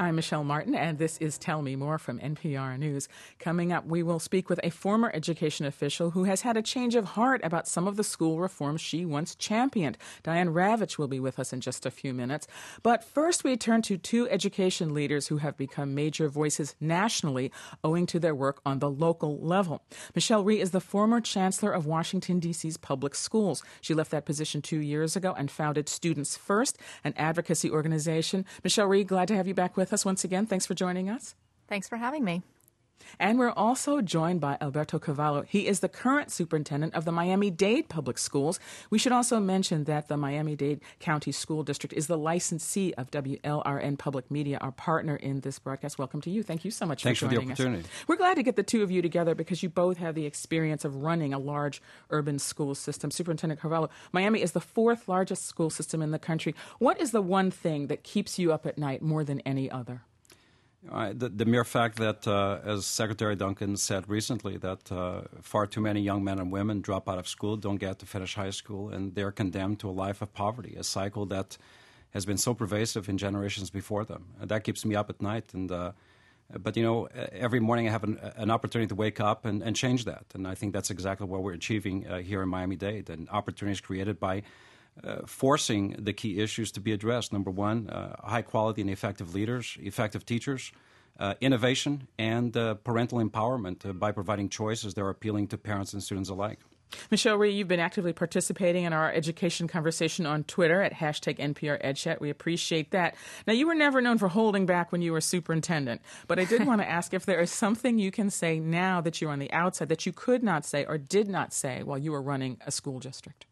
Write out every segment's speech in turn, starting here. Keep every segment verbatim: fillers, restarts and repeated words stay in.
I'm Michelle Martin, and this is Tell Me More from N P R News. Coming up, we will speak with a former education official who has had a change of heart about some of the school reforms she once championed. Diane Ravitch will be with us in just a few minutes. But first, we turn to two education leaders who have become major voices nationally owing to their work on the local level. Michelle Rhee is the former chancellor of Washington, D C's public schools. She left that position two years ago and founded Students First, an advocacy organization. Michelle Rhee, glad to have you back with us once again. Thanks for joining us. Thanks for having me. And we're also joined by Alberto Cavallo. He is the current superintendent of the Miami-Dade Public Schools. We should also mention that the Miami-Dade County School District is the licensee of W L R N Public Media, our partner in this broadcast. Welcome to you. Thank you so much Thanks for joining us. Thanks for the opportunity. Us. We're glad to get the two of you together because you both have the experience of running a large urban school system. Superintendent Cavallo, Miami is the fourth largest school system in the country. What is the one thing that keeps you up at night more than any other? Uh, the, the mere fact that, uh, as Secretary Duncan said recently, that uh, far too many young men and women drop out of school, don't get to finish high school, and they're condemned to a life of poverty, a cycle that has been so pervasive in generations before them. And that keeps me up at night. And uh, But, you know, every morning I have an, an opportunity to wake up and, and change that. And I think that's exactly what we're achieving uh, here in Miami-Dade, and opportunities created by Uh, forcing the key issues to be addressed. Number one, uh, high quality and effective leaders, effective teachers, uh, innovation, and uh, parental empowerment uh, by providing choices that are appealing to parents and students alike. Michelle Rhee, you've been actively participating in our education conversation on Twitter at hashtag N P R EdChat. We appreciate that. Now, you were never known for holding back when you were superintendent, but I did want to ask if there is something you can say now that you're on the outside that you could not say or did not say while you were running a school district.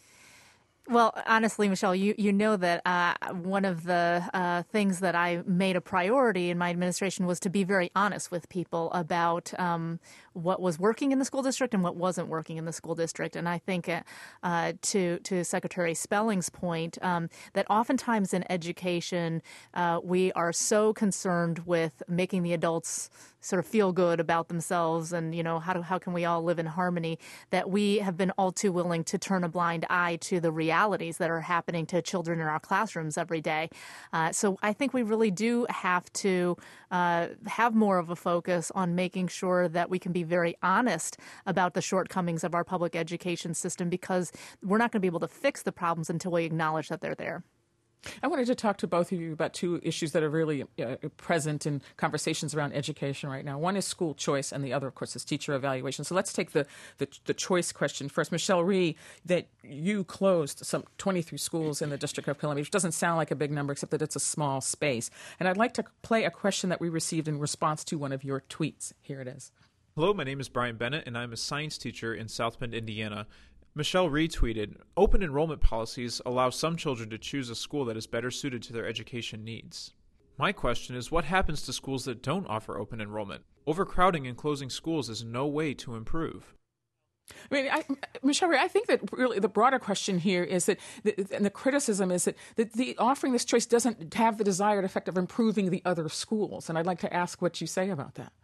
Well, honestly, Michelle, you, you know that uh, one of the uh, things that I made a priority in my administration was to be very honest with people about um, what was working in the school district and what wasn't working in the school district. And I think uh, uh, to to Secretary Spelling's point, um, that oftentimes in education, uh, we are so concerned with making the adults sort of feel good about themselves and, you know, how do, how can we all live in harmony, that we have been all too willing to turn a blind eye to the realities that are happening to children in our classrooms every day. Uh, so I think we really do have to uh, have more of a focus on making sure that we can be very honest about the shortcomings of our public education system, because we're not going to be able to fix the problems until we acknowledge that they're there. I wanted to talk to both of you about two issues that are really uh, present in conversations around education right now. One is school choice, and the other, of course, is teacher evaluation. So let's take the, the, the choice question first. Michelle Rhee, that you closed some twenty-three schools in the District of Columbia, which doesn't sound like a big number, except that it's a small space. And I'd like to play a question that we received in response to one of your tweets. Here it is. Hello, my name is Brian Bennett, and I'm a science teacher in South Bend, Indiana. Michelle Rhee tweeted, "Open enrollment policies allow some children to choose a school that is better suited to their education needs." My question is, what happens to schools that don't offer open enrollment? Overcrowding and closing schools is no way to improve. I mean, I, Michelle Rhee, I think that really the broader question here is that, the, and the criticism is that, that the offering this choice doesn't have the desired effect of improving the other schools. And I'd like to ask what you say about that.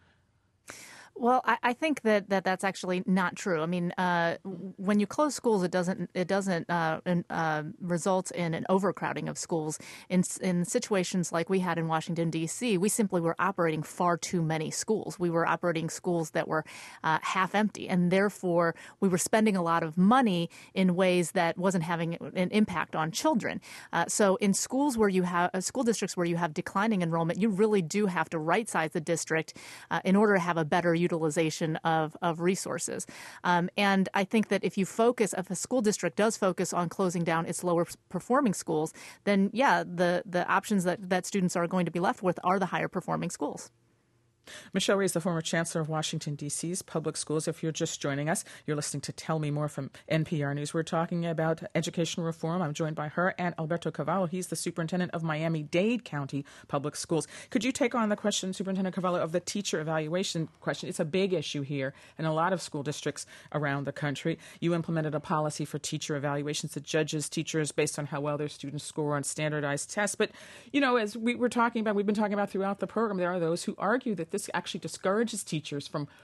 Well, I, I think that, that that's actually not true. I mean, uh, when you close schools, it doesn't it doesn't uh, uh, result in an overcrowding of schools. In in situations like we had in Washington, D C, we simply were operating far too many schools. We were operating schools that were uh, half empty, and therefore we were spending a lot of money in ways that wasn't having an impact on children. Uh, so in schools where you have uh, school districts where you have declining enrollment, you really do have to right size the district uh, in order to have a better utilization of, of resources. Um, and I think that if you focus, if a school district does focus on closing down its lower performing schools, then yeah, the, the options that, that students are going to be left with are the higher performing schools. Michelle Rhee is the former chancellor of Washington, D C's public schools. If you're just joining us, you're listening to Tell Me More from N P R News. We're talking about education reform. I'm joined by her and Alberto Cavallo. He's the superintendent of Miami-Dade County Public Schools. Could you take on the question, Superintendent Cavallo, of the teacher evaluation question? It's a big issue here in a lot of school districts around the country. You implemented a policy for teacher evaluations that judges teachers based on how well their students score on standardized tests. But, you know, as we were talking about, we've been talking about throughout the program, there are those who argue that this actually discourages teachers from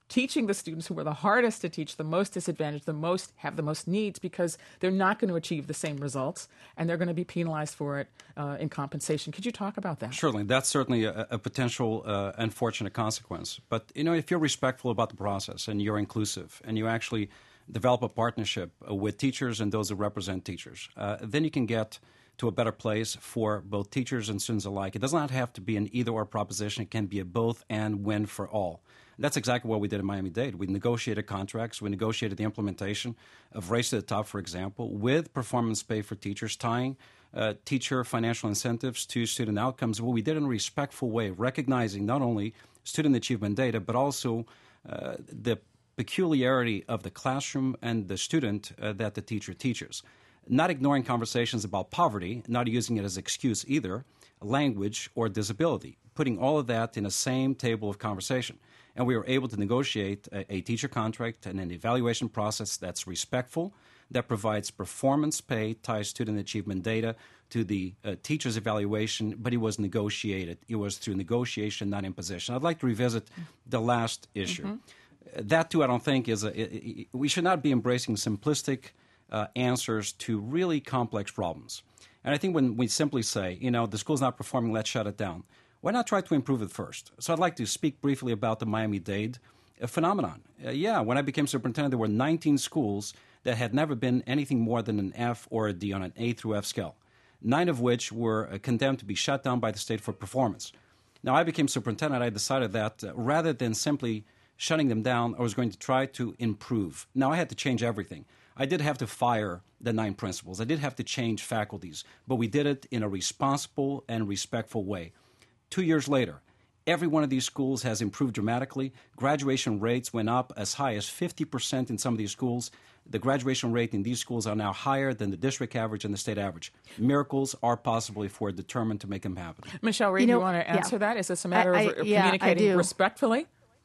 teaching the students who are the hardest to teach, the most disadvantaged, the most have the most needs, because they're not going to achieve the same results, and they're going to be penalized for it uh, in compensation. Could you talk about that? Certainly. That's certainly a, a potential uh, unfortunate consequence. But, you know, if you're respectful about the process and you're inclusive and you actually develop a partnership uh, with teachers and those who represent teachers, uh, then you can get to a better place for both teachers and students alike. It does not have to be an either-or proposition. It can be a both and win for all. That's exactly what we did in Miami-Dade. We negotiated contracts. We negotiated the implementation of Race to the Top, for example, with performance pay for teachers, tying uh, teacher financial incentives to student outcomes. Well, we did it in a respectful way, recognizing not only student achievement data, but also uh, the peculiarity of the classroom and the student uh, that the teacher teaches. Not ignoring conversations about poverty, not using it as excuse either, language or disability, putting all of that in the same table of conversation. And we were able to negotiate a, a teacher contract and an evaluation process that's respectful, that provides performance pay, ties student achievement data to the uh, teacher's evaluation, but it was negotiated. It was through negotiation, not imposition. I'd like to revisit the last issue. Mm-hmm. That, too, I don't think is a, it, it, we should not be embracing simplistic uh, answers to really complex problems. And I think when we simply say, you know, the school's not performing, let's shut it down, why not try to improve it first? So I'd like to speak briefly about the Miami-Dade uh, phenomenon. Uh, yeah, when I became superintendent, there were nineteen schools that had never been anything more than an F or a D on an A through F scale, nine of which were uh, condemned to be shut down by the state for performance. Now, I became superintendent. I decided that uh, rather than simply shutting them down, I was going to try to improve. Now, I had to change everything. I did have to fire the nine principals. I did have to change faculties, but we did it in a responsible and respectful way. Two years later, every one of these schools has improved dramatically. Graduation rates went up as high as fifty percent in some of these schools. The graduation rate in these schools are now higher than the district average and the state average. Miracles are possible if we're determined to make them happen. Michelle Reed, you, know, you want to answer yeah. that? Is this a matter I, I, of yeah, communicating respectfully?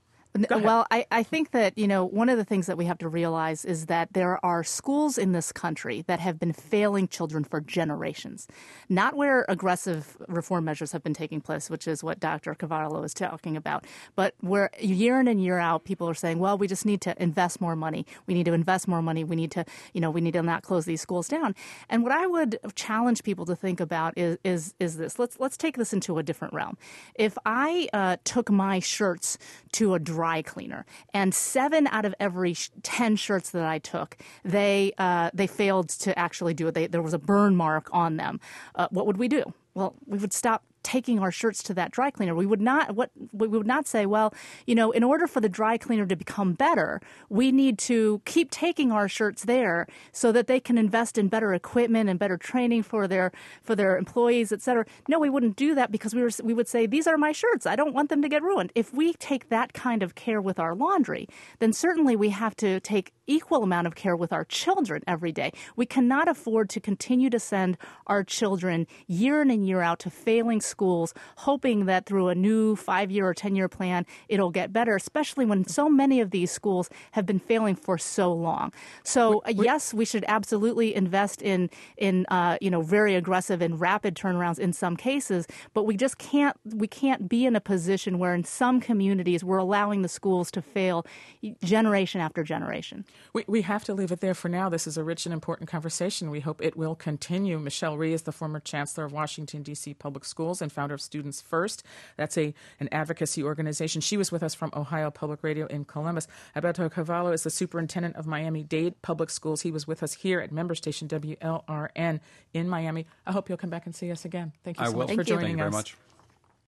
Well, I, I think that, you know, one of the things that we have to realize is that there are schools in this country that have been failing children for generations, not where aggressive reform measures have been taking place, which is what Doctor Cavallo is talking about, but where year in and year out, people are saying, well, we just need to invest more money. We need to invest more money. We need to, you know, we need to not close these schools down. And what I would challenge people to think about is is, is this. Let's let's take this into a different realm. If I uh, took my shirts to a dry dry cleaner, and seven out of every ten shirts that I took, they uh, they failed to actually do it. They, there was a burn mark on them. Uh, what would we do? Well, we would stop taking our shirts to that dry cleaner. We would not what we would not say, well, you know, in order for the dry cleaner to become better, we need to keep taking our shirts there so that they can invest in better equipment and better training for their for their employees, et cetera. No, we wouldn't do that because we were we would say, these are my shirts. I don't want them to get ruined. If we take that kind of care with our laundry, then certainly we have to take equal amount of care with our children every day. We cannot afford to continue to send our children year in and year out to failing schools, hoping that through a new five-year or ten-year plan, it'll get better, especially when so many of these schools have been failing for so long. So, uh, yes, we should absolutely invest in, in uh, you know, very aggressive and rapid turnarounds in some cases, but we just can't, we can't be in a position where in some communities we're allowing the schools to fail generation after generation. We, we have to leave it there for now. This is a rich and important conversation. We hope it will continue. Michelle Rhee is the former chancellor of Washington, D C Public Schools and founder of Students First. That's a an advocacy organization. She was with us from Ohio Public Radio in Columbus. Alberto Cavallo is the superintendent of Miami-Dade Public Schools. He was with us here at member station W L R N in Miami. I hope you'll come back and see us again. Thank you so I will. much for Thank you. joining Thank you us. very much.